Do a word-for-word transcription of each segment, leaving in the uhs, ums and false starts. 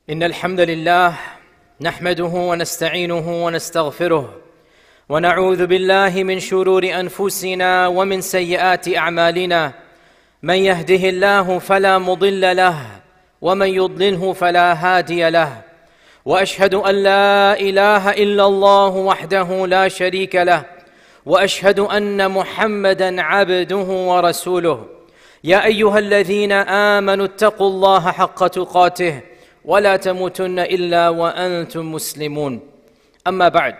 إن الحمد لله نحمده ونستعينه ونستغفره ونعوذ بالله من شرور أنفسنا ومن سيئات أعمالنا من يهده الله فلا مضل له ومن يضلله فلا هادي له وأشهد أن لا إله إلا الله وحده لا شريك له وأشهد أن محمدًا عبده ورسوله يا أيها الذين آمنوا اتقوا الله حق تقاته ولا تموتن إلا وأنتم مسلمون أما بعد.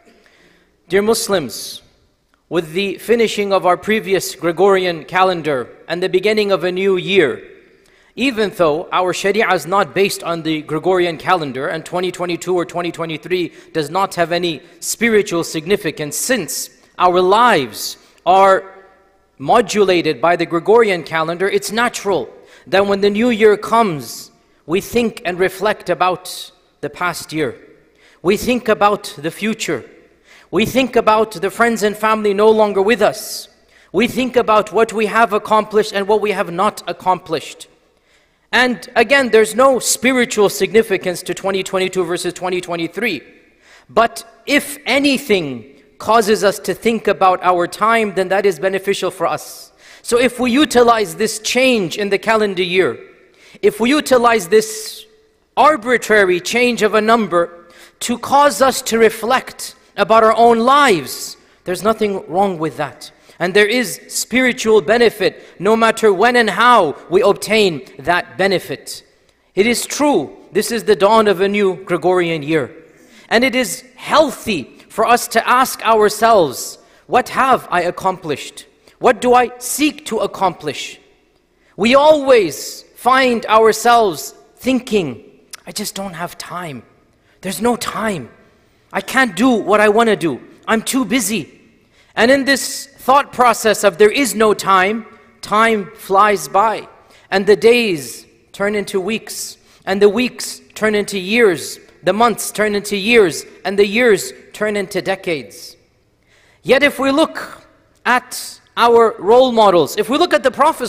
Dear Muslims, with the finishing of our previous Gregorian calendar and the beginning of a new year, even though our Sharia is not based on the Gregorian calendar and twenty twenty-two or twenty twenty-three does not have any spiritual significance, since our lives are modulated by the Gregorian calendar, it's natural that when the new year comes, we think and reflect about the past year. We think about the future. We think about the friends and family no longer with us. We think about what we have accomplished and what we have not accomplished. And again, there's no spiritual significance to twenty twenty-two versus twenty twenty-three. But if anything causes us to think about our time, then that is beneficial for us. So if we utilize this change in the calendar year, if we utilize this arbitrary change of a number to cause us to reflect about our own lives, there's nothing wrong with that. And there is spiritual benefit no matter when and how we obtain that benefit. It is true, this is the dawn of a new Gregorian year. And it is healthy for us to ask ourselves, what have I accomplished? What do I seek to accomplish? We always find ourselves thinking, I just don't have time. There's no time. I can't do what I want to do. I'm too busy. And in this thought process of there is no time, time flies by. And the days turn into weeks. And the weeks turn into years. The months turn into years. And the years turn into decades. Yet if we look at our role models, if we look at the Prophet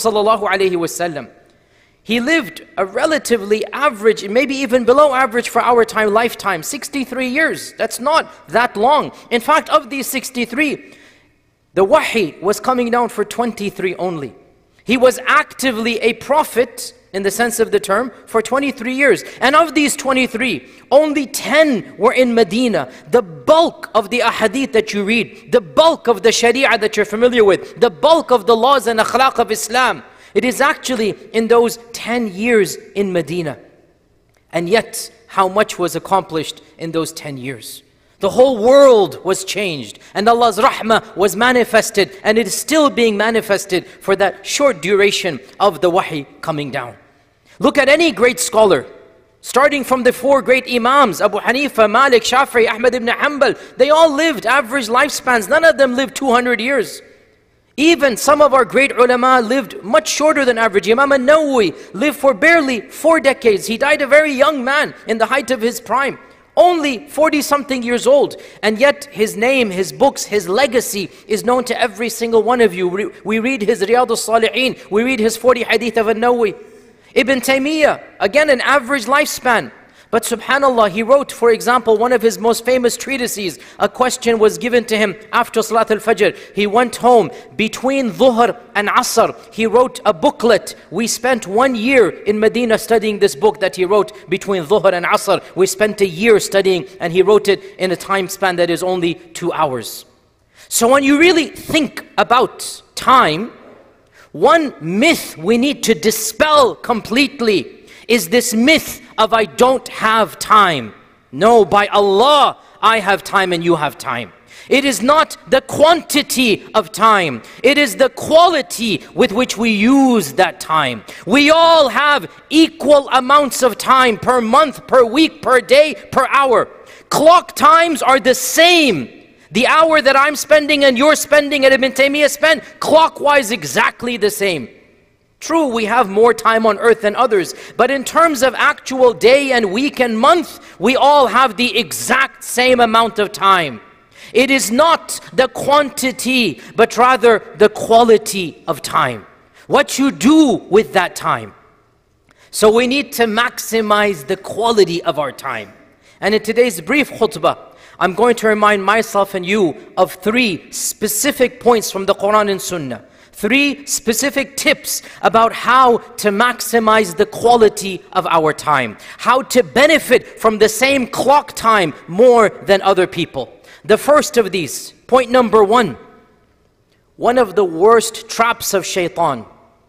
ﷺ, he lived a relatively average, maybe even below average for our time, lifetime, sixty-three years. That's not that long. In fact, of these sixty-three, the wahi was coming down for twenty-three only. He was actively a prophet, in the sense of the term, for twenty-three years. And of these twenty-three, only ten were in Medina. The bulk of the ahadith that you read, the bulk of the sharia that you're familiar with, the bulk of the laws and akhlaq of Islam, it is actually in those ten years in Medina. And yet, how much was accomplished in those ten years? The whole world was changed, and Allah's rahmah was manifested, and it is still being manifested for that short duration of the wahi coming down. Look at any great scholar, starting from the four great Imams, Abu Hanifa, Malik, Shafi'i, Ahmad ibn Hanbal. They all lived average lifespans. None of them lived two hundred years. Even some of our great ulama lived much shorter than average. Imam al-Nawawi lived for barely four decades. He died a very young man in the height of his prime, only forty something years old. And yet his name, his books, his legacy is known to every single one of you. We read his Riyadh al-Salihin, we read his forty hadith of al-Nawawi. Ibn Taymiyyah, again an average lifespan. But subhanallah, he wrote, for example, one of his most famous treatises. A question was given to him after Salat al-Fajr. He went home between Dhuhr and Asr. He wrote a booklet. We spent one year in Medina studying this book that he wrote between Dhuhr and Asr. We spent a year studying, and he wrote it in a time span that is only two hours. So when you really think about time, one myth we need to dispel completely is this myth of I don't have time. No, by Allah, I have time and you have time. It is not the quantity of time. It is the quality with which we use that time. We all have equal amounts of time per month, per week, per day, per hour. Clock times are the same. The hour that I'm spending and you're spending and Ibn Taymiyyah spent, clockwise exactly the same. True, we have more time on earth than others, but in terms of actual day and week and month, we all have the exact same amount of time. It is not the quantity, but rather the quality of time. What you do with that time. So we need to maximize the quality of our time. And in today's brief khutbah, I'm going to remind myself and you of three specific points from the Quran and Sunnah. Three specific tips about how to maximize the quality of our time. How to benefit from the same clock time more than other people. The first of these, point number one. One of the worst traps of shaitan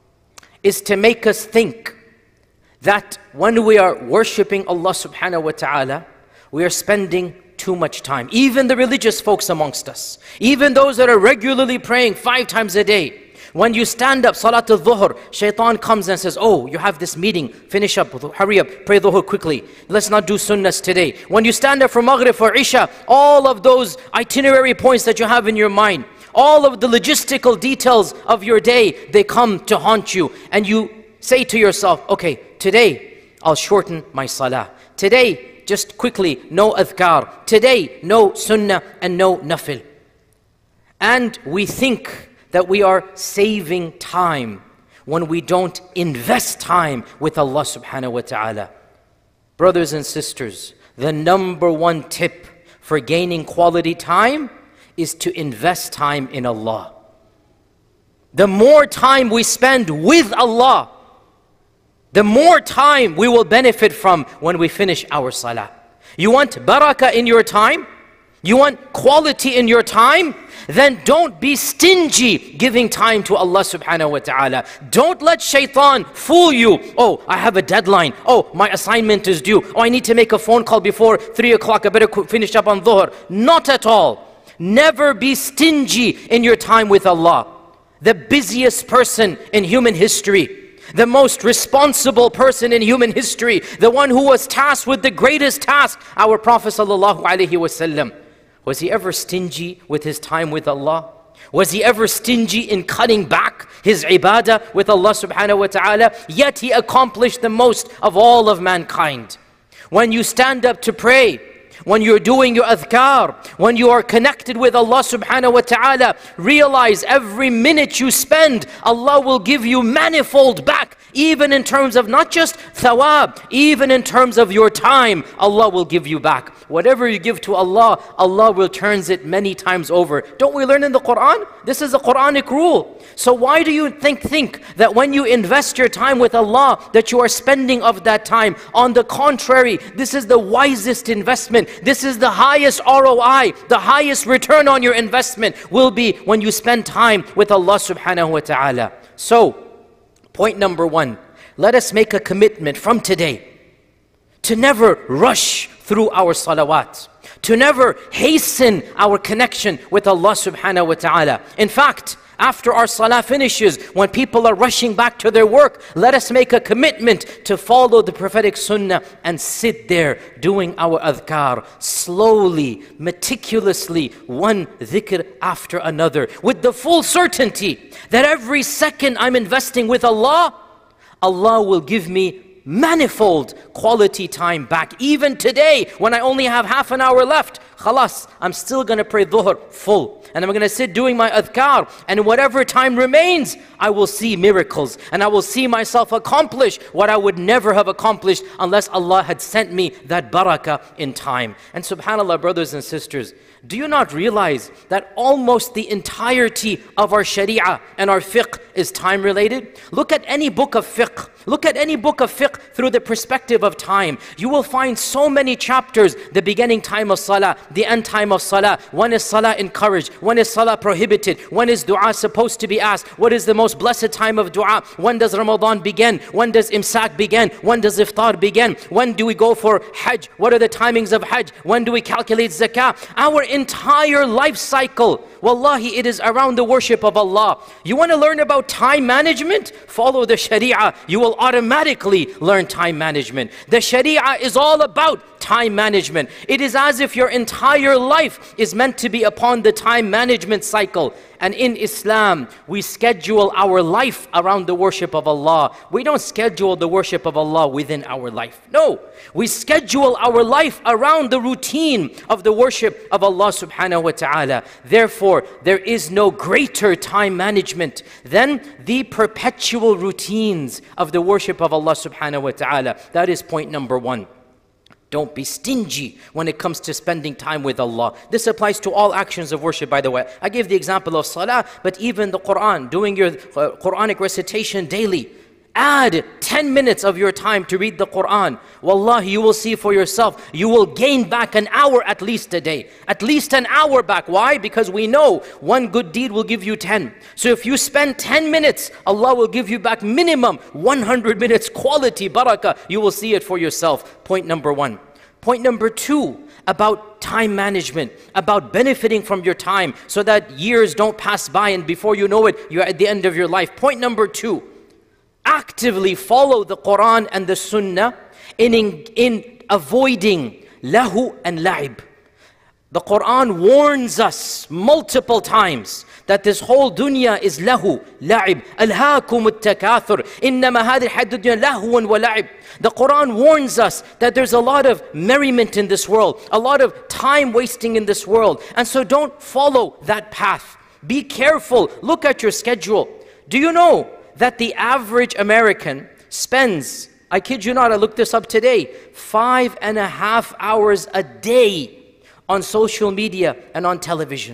is to make us think that when we are worshipping Allah subhanahu wa ta'ala, we are spending too much time. Even the religious folks amongst us, even those that are regularly praying five times a day, when you stand up, Salat al-Dhuhr, shaitan comes and says, oh, you have this meeting, finish up, hurry up, pray Dhuhr quickly. Let's not do sunnahs today. When you stand up for Maghrib or Isha, all of those itinerary points that you have in your mind, all of the logistical details of your day, they come to haunt you. And you say to yourself, okay, today I'll shorten my salah. Today, just quickly, no adhkar. Today, no sunnah and no nafil. And we think that we are saving time when we don't invest time with Allah subhanahu wa ta'ala. Brothers and sisters, the number one tip for gaining quality time is to invest time in Allah. The more time we spend with Allah, the more time we will benefit from when we finish our salah. You want barakah in your time? You want quality in your time? Then don't be stingy giving time to Allah subhanahu wa ta'ala. Don't let shaitan fool you. Oh, I have a deadline. Oh, my assignment is due. Oh, I need to make a phone call before three o'clock. I better finish up on dhuhr. Not at all. Never be stingy in your time with Allah. The busiest person in human history, the most responsible person in human history, the one who was tasked with the greatest task, our Prophet sallallahu alaihi wasallam. Was he ever stingy with his time with Allah? Was he ever stingy in cutting back his ibadah with Allah subhanahu wa ta'ala? Yet he accomplished the most of all of mankind. When you stand up to pray, when you're doing your adhkar, when you are connected with Allah subhanahu wa ta'ala, realize every minute you spend, Allah will give you manifold back. Even in terms of not just thawab, even in terms of your time, Allah will give you back. Whatever you give to Allah, Allah returns it many times over. Don't we learn in the Quran? This is a Quranic rule. So why do you think, think that when you invest your time with Allah, that you are spending of that time? On the contrary, this is the wisest investment. This is the highest R O I, the highest return on your investment will be when you spend time with Allah subhanahu wa ta'ala. So, point number one, let us make a commitment from today to never rush through our salawat, to never hasten our connection with Allah subhanahu wa ta'ala. In fact, after our salah finishes, when people are rushing back to their work, let us make a commitment to follow the prophetic sunnah and sit there doing our adhkar, slowly, meticulously, one dhikr after another, with the full certainty that every second I'm investing with Allah, Allah will give me manifold quality time back. Even today, when I only have half an hour left, khalas, I'm still going to pray dhuhr full. And I'm going to sit doing my adhkar. And whatever time remains, I will see miracles. And I will see myself accomplish what I would never have accomplished unless Allah had sent me that barakah in time. And subhanAllah, brothers and sisters, do you not realize that almost the entirety of our sharia and our fiqh is time related? Look at any book of fiqh. Look at any book of fiqh through the perspective of time. You will find so many chapters, the beginning time of salah, the end time of salah. When is salah encouraged? When is salah prohibited? When is dua supposed to be asked? What is the most blessed time of dua? When does Ramadan begin? When does imsak begin? When does iftar begin? When do we go for hajj? What are the timings of hajj? When do we calculate zakah? Our entire life cycle, wallahi, it is around the worship of Allah. You want to learn about time management? Follow the sharia. You will automatically learn time management. The sharia is all about time management. It is as if your entire life is meant to be upon the time management cycle. And in Islam, we schedule our life around the worship of Allah. We don't schedule the worship of Allah within our life. No, we schedule our life around the routine of the worship of Allah Allah subhanahu wa ta'ala. Therefore, there is no greater time management than the perpetual routines of the worship of Allah subhanahu wa ta'ala. That is point number one. Don't be stingy when it comes to spending time with Allah. This applies to all actions of worship, by the way. I gave the example of salah, but even the Quran, doing your uh, Quranic recitation daily. Add ten minutes of your time to read the Quran. Wallahi, you will see for yourself, you will gain back an hour at least a day. At least an hour back. Why? Because we know one good deed will give you ten. So if you spend ten minutes, Allah will give you back minimum one hundred minutes quality barakah. You will see it for yourself. Point number one. Point number two, about time management, about benefiting from your time so that years don't pass by and before you know it, you're at the end of your life. Point number two, actively follow the Quran and the Sunnah in, in, in avoiding lahu and la'ib. The Quran warns us multiple times that this whole dunya is lahu, la'ib. Alhaakum at-takathur. Innama hadhihi al-hayatu dunya lahwun wa la'ib. The Quran warns us that there's a lot of merriment in this world, a lot of time wasting in this world. And so don't follow that path. Be careful. Look at your schedule. Do you know that the average American spends, I kid you not, I looked this up today, five and a half hours a day on social media and on television?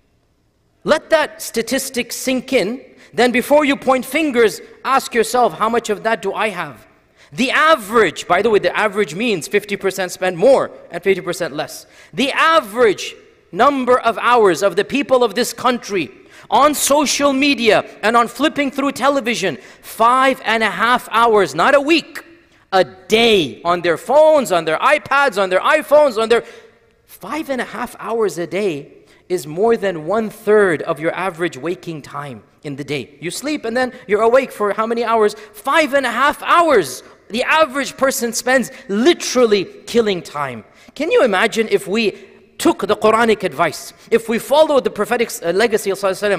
Let that statistic sink in. Then before you point fingers, ask yourself, how much of that do I have? The average, by the way, the average means fifty percent spend more and fifty percent less. The average number of hours of the people of this country on social media and on flipping through television, five and a half hours, not a week, a day, on their phones, on their iPads, on their iPhones, on their... Five and a half hours a day is more than one third of your average waking time in the day. You sleep and then you're awake for how many hours? Five and a half hours. The average person spends literally killing time. Can you imagine if we took the Quranic advice, if we followed the prophetic legacy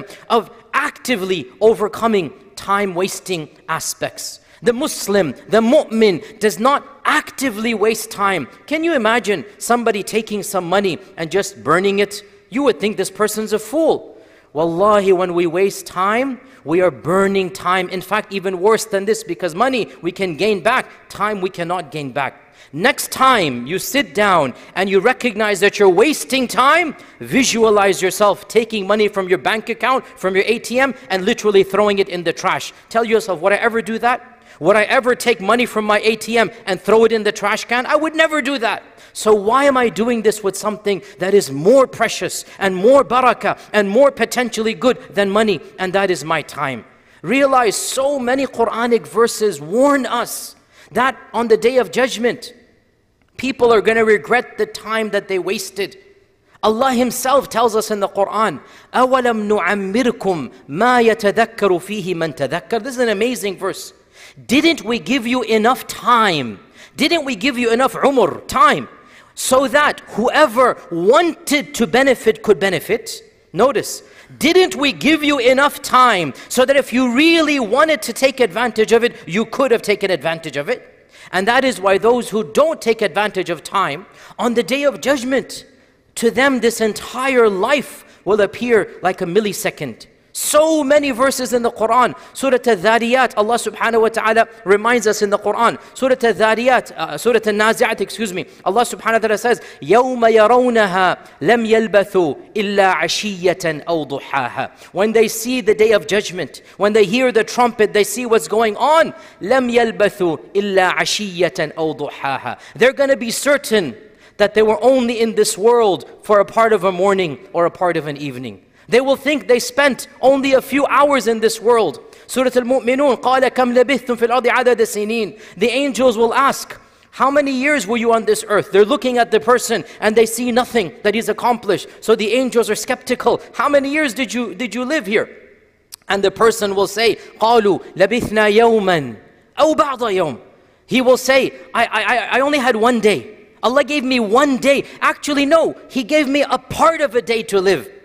of actively overcoming time-wasting aspects? The Muslim, the mu'min, does not actively waste time. Can you imagine somebody taking some money and just burning it? You would think this person's a fool. Wallahi, when we waste time, we are burning time. In fact, even worse than this, because money we can gain back, time we cannot gain back. Next time you sit down and you recognize that you're wasting time, visualize yourself taking money from your bank account, from your A T M, and literally throwing it in the trash. Tell yourself, would I ever do that? Would I ever take money from my A T M and throw it in the trash can? I would never do that. So why am I doing this with something that is more precious and more barakah and more potentially good than money? And that is my time. Realize so many Quranic verses warn us that on the Day of Judgment, people are going to regret the time that they wasted. Allah Himself tells us in the Quran, أَوَلَمْ نُعَمِّرْكُمْ مَا يَتَذَكَّرُ فِيهِ مَنْ تَذَكَّرُ. This is an amazing verse. Didn't we give you enough time? Didn't we give you enough umr, time, so that whoever wanted to benefit could benefit? Notice, didn't we give you enough time so that if you really wanted to take advantage of it, you could have taken advantage of it? And that is why those who don't take advantage of time, on the Day of Judgment, to them this entire life will appear like a millisecond. So many verses in the Quran. Surah Al-Dhariyat, Allah subhanahu wa ta'ala reminds us in the Quran. Surah Al-Dhariyat, uh, Surah Al-Nazi'at, excuse me. Allah subhanahu wa ta'ala says, يَوْمَ يَرَوْنَهَا لَمْ يَلْبَثُوا إِلَّا عَشِيَّةً أَوْ ضُحَاهَا. When they see the Day of Judgment, when they hear the trumpet, they see what's going on. لَمْ يَلْبَثُوا إِلَّا عَشِيَّةً أَوْ ضُحَاهَا. They're going to be certain that they were only in this world for a part of a morning or a part of an evening. They will think they spent only a few hours in this world. Surah Al-Mu'minun, قَالَ كَمْ لَبِثْتُمْ فِي الْأَرْضِ عَدَدَ سِنِينَ. The angels will ask, how many years were you on this earth? They're looking at the person and they see nothing that he's accomplished. So the angels are skeptical. How many years did you, did you live here? And the person will say, قَالُوا لَبِثْنَا يَوْمًا أَوْ بَعْضَ يَوْمٍ. He will say, I, I, I only had one day. Allah gave me one day. Actually, no, He gave me a part of a day to live.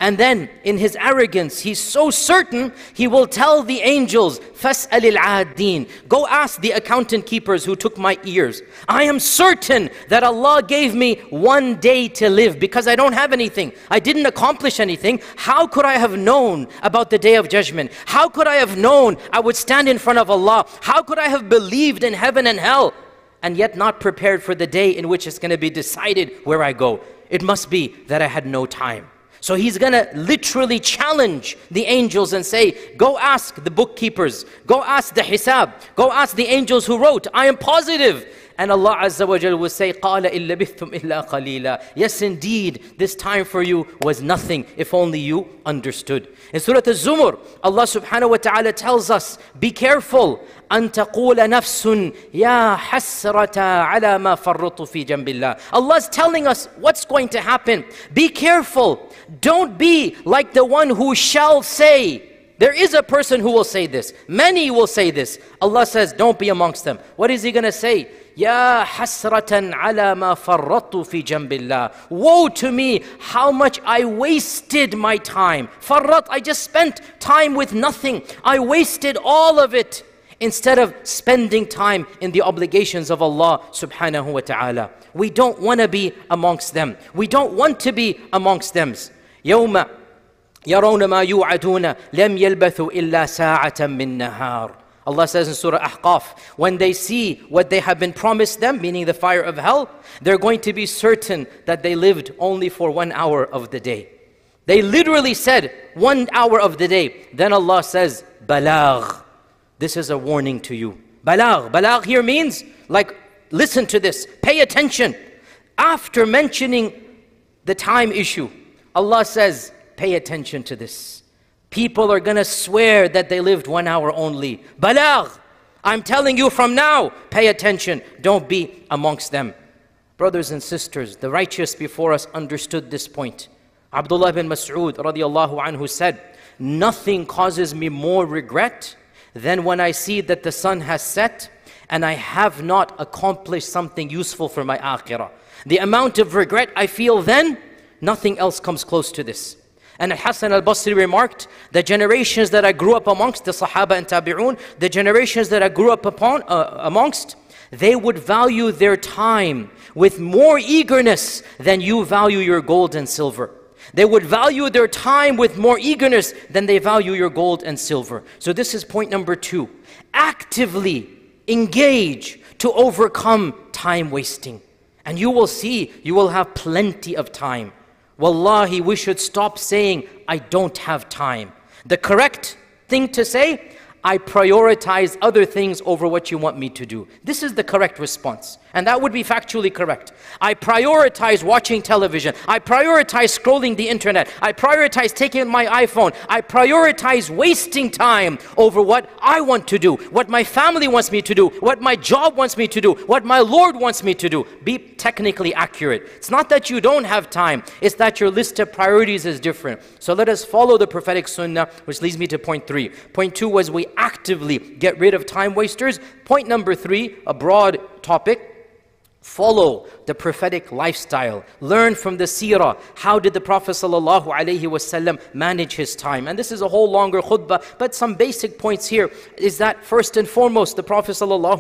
And then in his arrogance, he's so certain, he will tell the angels, فَاسْأَلِ الْعَادِينَ, go ask the accountant keepers who took my ears. I am certain that Allah gave me one day to live because I don't have anything. I didn't accomplish anything. How could I have known about the day of judgment? How could I have known I would stand in front of Allah? How could I have believed in heaven and hell and yet not prepared for the day in which it's going to be decided where I go? It must be that I had no time. So he's going to literally challenge the angels and say, go ask the bookkeepers, go ask the hisab, go ask the angels who wrote, I am positive. And Allah Azza wa Jal will say, قَالَ إِن لَبِثْتُمْ إِلَّا قَلِيلًا. Yes, indeed, this time for you was nothing if only you understood. In Surah Al-Zumar, Allah subhanahu wa ta'ala tells us, be careful. أَن تَقُولَ نَفْسٌ يَا حَسْرَةَ عَلَى مَا فَرَّطُ فِي جَنْبِ اللَّهِ. Allah is telling us what's going to happen. Be careful. Don't be like the one who shall say. There is a person who will say this. Many will say this. Allah says, don't be amongst them. What is he going to say? Ya hasratan ala ma farrattu fi jambillah. Woe to me, how much I wasted my time. Farrat, I just spent time with nothing. I wasted all of it instead of spending time in the obligations of Allah subhanahu wa ta'ala. We don't want to be amongst them. We don't want to be amongst them. يوم يرون ما يوعدون لم يلبثوا إلا ساعة من نهار. Allah says in Surah Ahqaf, when they see what they have been promised them, meaning the fire of hell, they're going to be certain that they lived only for one hour of the day. They literally said, one hour of the day. Then Allah says, balagh. This is a warning to you. Balagh. Balagh here means, like, listen to this. Pay attention. After mentioning the time issue, Allah says, pay attention to this. People are going to swear that they lived one hour only. Balagh. I'm telling you from now, pay attention. Don't be amongst them. Brothers and sisters, the righteous before us understood this point. Abdullah bin Mas'ud radiallahu anhu said, nothing causes me more regret than when I see that the sun has set and I have not accomplished something useful for my akhirah. The amount of regret I feel then, nothing else comes close to this. And Al-Hasan al-Basri remarked, the generations that I grew up amongst, the Sahaba and Tabi'un, the generations that I grew up upon, uh, amongst, they would value their time with more eagerness than you value your gold and silver. They would value their time with more eagerness than they value your gold and silver. So this is point number two. Actively engage to overcome time wasting. And you will see, you will have plenty of time. Wallahi, we should stop saying, I don't have time. The correct thing to say, I prioritize other things over what you want me to do. This is the correct response. And that would be factually correct. I prioritize watching television. I prioritize scrolling the internet. I prioritize taking my iPhone. I prioritize wasting time over what I want to do, what my family wants me to do, what my job wants me to do, what my Lord wants me to do. Be technically accurate. It's not that you don't have time. It's that your list of priorities is different. So let us follow the prophetic sunnah, which leads me to point three. Point two was we actively get rid of time wasters. Point number three, a broad topic. Follow the prophetic lifestyle. Learn from the seerah. How did the Prophet ﷺ manage his time? And this is a whole longer khutbah, but some basic points here is that first and foremost, the Prophet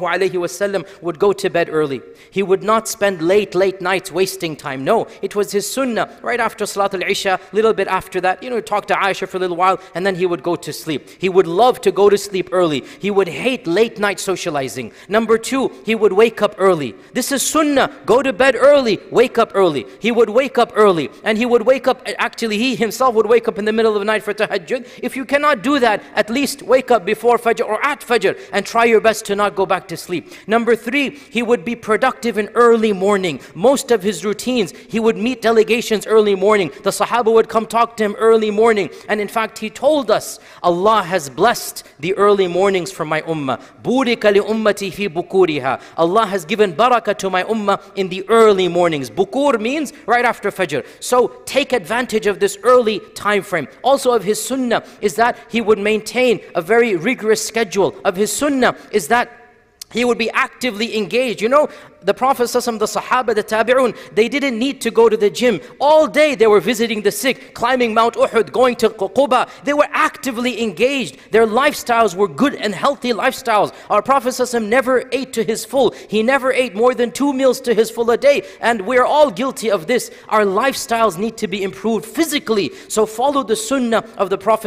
ﷺ would go to bed early. He would not spend late, late nights wasting time. No, it was his sunnah. Right after Salat al-Isha, a little bit after that, you know, talk to Aisha for a little while, and then he would go to sleep. He would love to go to sleep early. He would hate late night socializing. Number two, he would wake up early. This is sunnah. Go to bed early, wake up early. He would wake up early, and he would wake up, actually he himself would wake up in the middle of the night for tahajjud. If you cannot do that, at least wake up before fajr or at fajr and try your best to not go back to sleep. Number three, he would be productive in early morning. Most of his routines, he would meet delegations early morning. The Sahaba would come talk to him early morning. And in fact, he told us, Allah has blessed the early mornings for my ummah. Burika li ummati fi bukuriha. Allah has given barakah to my ummah in the early mornings. Bukur means right after Fajr. So take advantage of this early time frame. Also of his sunnah is that he would maintain a very rigorous schedule. Of his sunnah is that he would be actively engaged. You know, The Prophet ﷺ, the Sahaba, the Tabi'un, they didn't need to go to the gym. All day they were visiting the sick, climbing Mount Uhud, going to Quba. They were actively engaged. Their lifestyles were good and healthy lifestyles. Our Prophet ﷺ never ate to his full. He never ate more than two meals to his full a day. And we're all guilty of this. Our lifestyles need to be improved physically. So follow the sunnah of the Prophet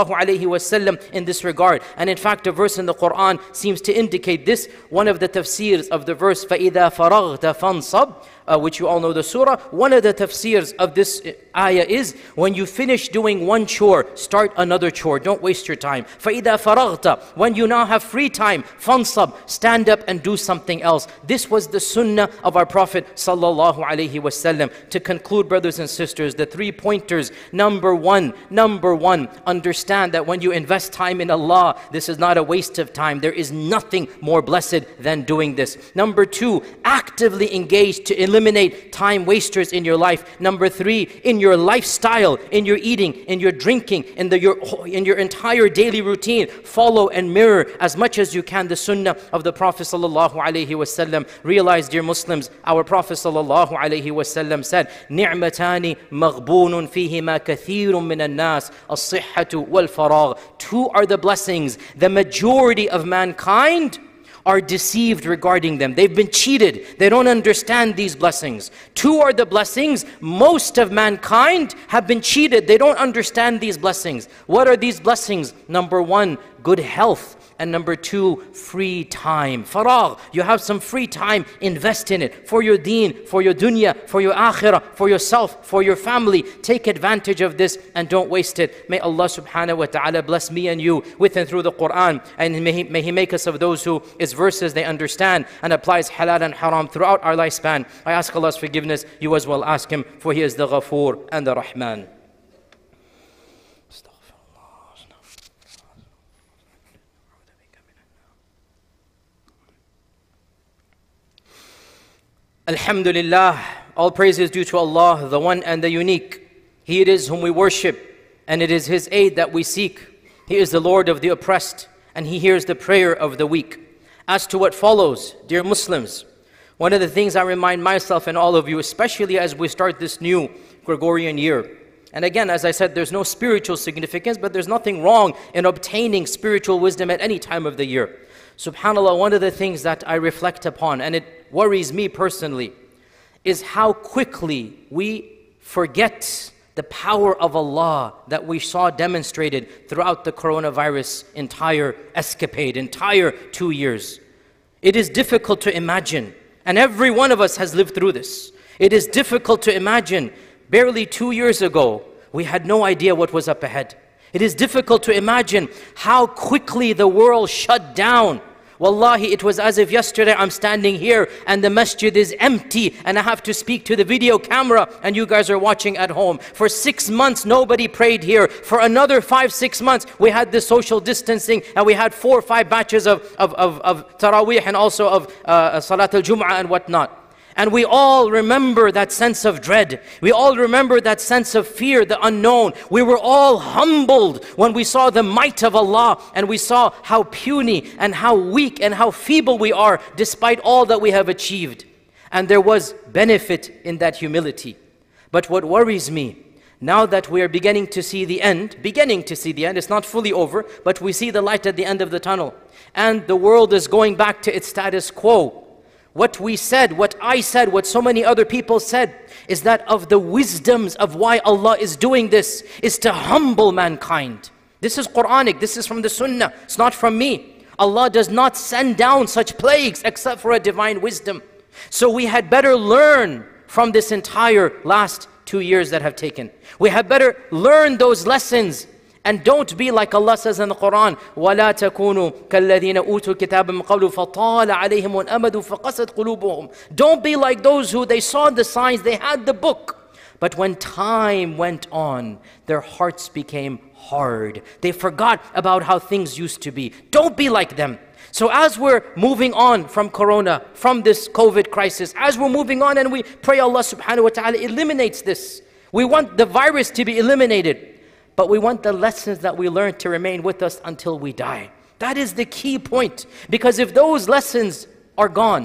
ﷺ in this regard. And in fact, a verse in the Quran seems to indicate this. One of the tafsirs of the verse, فَإِذَا فَرَغْتَ فَانْصَبْ, Uh, which you all know the surah. One of the tafsirs of this ayah is, when you finish doing one chore, start another chore. Don't waste your time. فَإِذَا فَرَغْتَ, when you now have free time, فَانْصَبْ, stand up and do something else. This was the sunnah of our Prophet sallallahu alaihi wasallam. To conclude, brothers and sisters, the three pointers. Number one, number one, understand that when you invest time in Allah, this is not a waste of time. There is nothing more blessed than doing this. Number two, actively engage to eliminate Eliminate time wasters in your life. Number three, in your lifestyle, in your eating, in your drinking, in, the, your, in your entire daily routine, follow and mirror as much as you can the sunnah of the Prophet sallallahu alaihi wasallam. Realize, dear Muslims, our Prophet sallallahu alaihi wasallam said, نِعْمَتَانِ مَغْبُونٌ فِيهِمَا كَثِيرٌ مِنَ النَّاسِ الصِّحَّةُ وَالْفَرَاغُ. Two are the blessings. The majority of mankind are deceived regarding them. They've been cheated. They don't understand these blessings. Two are the blessings. Most of mankind have been cheated. They don't understand these blessings. What are these blessings? Number one, good health. And number two, free time. Faragh, you have some free time, invest in it. For your deen, for your dunya, for your akhirah, for yourself, for your family. Take advantage of this and don't waste it. May Allah subhanahu wa ta'ala bless me and you with and through the Quran. And may he, may he make us of those who His verses they understand and applies halal and haram throughout our lifespan. I ask Allah's forgiveness. You as well ask Him, for He is the Ghafoor and the Rahman. Alhamdulillah, all praise is due to Allah, the one and the unique. He it is whom we worship, and it is His aid that we seek. He is the Lord of the oppressed, and He hears the prayer of the weak. As to what follows, dear Muslims, one of the things I remind myself and all of you, especially as we start this new Gregorian year, and again, as I said, there's no spiritual significance, but there's nothing wrong in obtaining spiritual wisdom at any time of the year. SubhanAllah, one of the things that I reflect upon, and it worries me personally, is how quickly we forget the power of Allah that we saw demonstrated throughout the coronavirus entire escapade, entire two years. It is difficult to imagine, and every one of us has lived through this. It is difficult to imagine. Barely two years ago, we had no idea what was up ahead. It is difficult to imagine how quickly the world shut down. Wallahi, it was as if yesterday I'm standing here and the masjid is empty and I have to speak to the video camera and you guys are watching at home. For six months, nobody prayed here. For another five, six months, we had the social distancing and we had four or five batches of, of, of, of Taraweeh and also of uh, Salat al-Jum'ah and whatnot. And we all remember that sense of dread. We all remember that sense of fear, the unknown. We were all humbled when we saw the might of Allah and we saw how puny and how weak and how feeble we are despite all that we have achieved. And there was benefit in that humility. But what worries me, now that we are beginning to see the end, beginning to see the end, it's not fully over, but we see the light at the end of the tunnel. And the world is going back to its status quo. What we said, what I said, what so many other people said, is that of the wisdoms of why Allah is doing this, is to humble mankind. This is Quranic, this is from the Sunnah, it's not from me. Allah does not send down such plagues except for a divine wisdom. So we had better learn from this entire last two years that have taken. We had better learn those lessons. And don't be like Allah says in the Quran, وَلَا تَكُونُوا كَالَّذِينَ أُوتُوا الْكِتَابَ مِنْ قَبْلُ فَطَالَ عَلَيْهِمُ الْأَمَدُ فَقَسَتْ قُلُوبُهُمْ. Don't be like those who they saw the signs, they had the book. But when time went on, their hearts became hard. They forgot about how things used to be. Don't be like them. So as we're moving on from Corona, from this COVID crisis, as we're moving on and we pray Allah subhanahu wa ta'ala eliminates this. We want the virus to be eliminated. But we want the lessons that we learned to remain with us until we die. That is the key point. Because if those lessons are gone,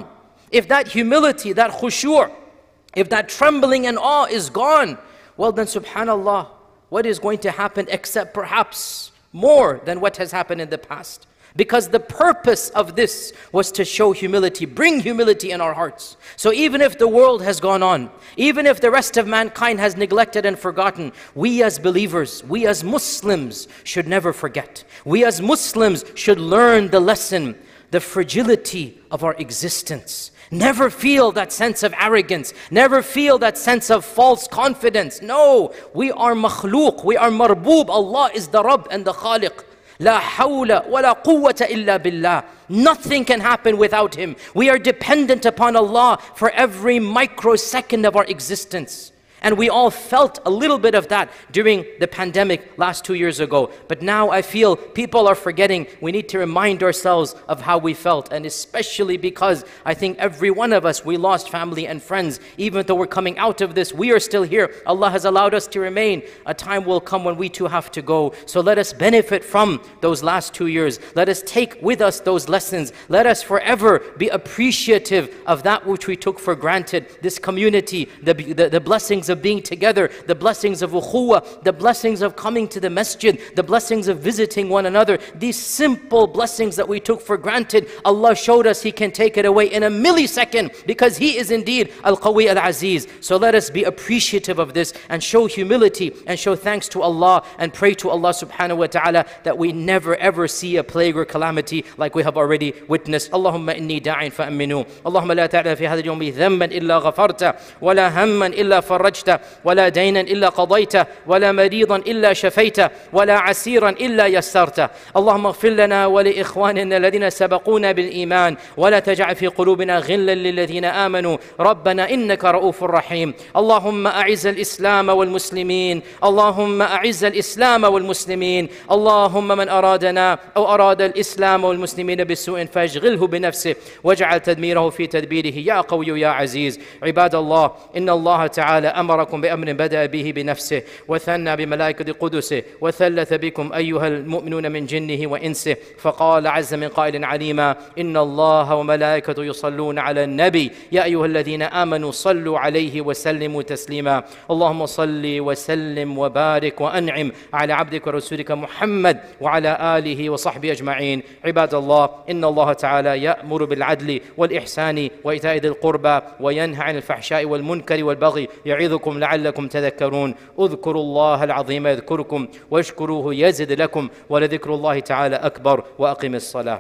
If that humility, that khushu', if that trembling and awe is gone, well then subhanallah, what is going to happen except perhaps more than what has happened in the past? Because the purpose of this was to show humility, bring humility in our hearts. So even if the world has gone on, even if the rest of mankind has neglected and forgotten, we as believers, we as Muslims should never forget. We as Muslims should learn the lesson, the fragility of our existence. Never feel that sense of arrogance. Never feel that sense of false confidence. No, we are makhlooq, we are marboob. Allah is the Rabb and the Khaliq. La hawla wa la quwwata illa billah. Nothing can happen without Him. We are dependent upon Allah for every microsecond of our existence. And we all felt a little bit of that during the pandemic last two years ago. But now I feel people are forgetting. We need to remind ourselves of how we felt. And especially because I think every one of us, we lost family and friends. Even though we're coming out of this, we are still here. Allah has allowed us to remain. A time will come when we too have to go. So let us benefit from those last two years. Let us take with us those lessons. Let us forever be appreciative of that which we took for granted. This community, the, the, the blessings of being together, the blessings of ukhuwah, the blessings of coming to the masjid, the blessings of visiting one another. These simple blessings that we took for granted, Allah showed us He can take it away in a millisecond because He is indeed Al-Qawi Al-Aziz. So let us be appreciative of this and show humility and show thanks to Allah and pray to Allah subhanahu wa ta'ala that we never ever see a plague or calamity like we have already witnessed. Allahumma inni da'in fa'aminu. Allahumma la ta'ala fi hadha al-yawmi dhanban illa ghafarta wa la hamman illa farajta ولا دينا إلا قضيته ولا مريضا إلا شفيته ولا عسيرا إلا يسرته اللهم اغفر لنا ولإخواننا الذين سبقونا بالإيمان ولا تجعل في قلوبنا غلا للذين آمنوا ربنا إنك رؤوف رحيم اللهم أعز الإسلام والمسلمين اللهم أعز الإسلام والمسلمين اللهم من أرادنا أو أراد الإسلام والمسلمين بسوء فاشغله بنفسه واجعل تدميره في تدبيره يا قوي يا عزيز عباد الله إن الله تعالى أمركم بأمر بدأ به بنفسه وثنى بملائكة قدسه وثلث بكم أيها المؤمنون من جنه وإنسه فقال عز من قائل عليما إن الله وملائكته يصلون على النبي يا أيها الذين آمنوا صلوا عليه وسلموا تسليما اللهم صل وسلم وبارك وأنعم على عبدك ورسولك محمد وعلى آله وصحبه أجمعين عباد الله إن الله تعالى يأمر بالعدل والإحسان وإيتاء ذي القربى وينهى عن الفحشاء والمنكر والبغي يعظكم لعلكم تذكرون اذكروا الله العظيم يذكركم واشكروه يزد لكم ولذكر الله تعالى أكبر وأقم الصلاة.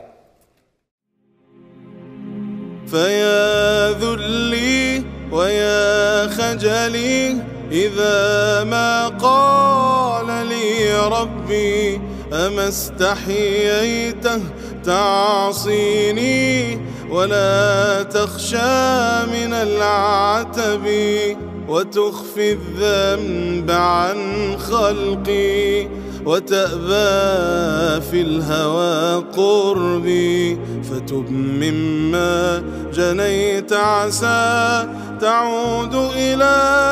فيا ذلي ويا خجلي إذا ما قال لي ربي أما استحييته تعصيني ولا تخشى من العتب وتخفي الذنب عن خلقي وتأبى في الهوى قربي فتب مما جنيت عسى تعود إلى